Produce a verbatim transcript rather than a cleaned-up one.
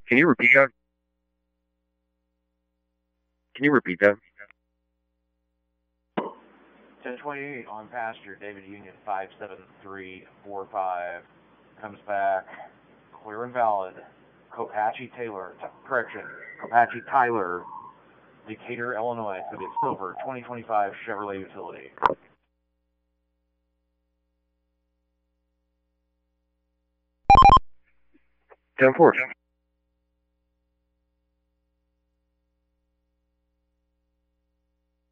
Can you repeat that? Can you repeat that? ten twenty-eight on passenger David Union five seven three four five comes back clear and valid. Copache Taylor, t- correction, Copache Tyler, Decatur, Illinois, for the silver twenty twenty-five Chevrolet Utility. ten four.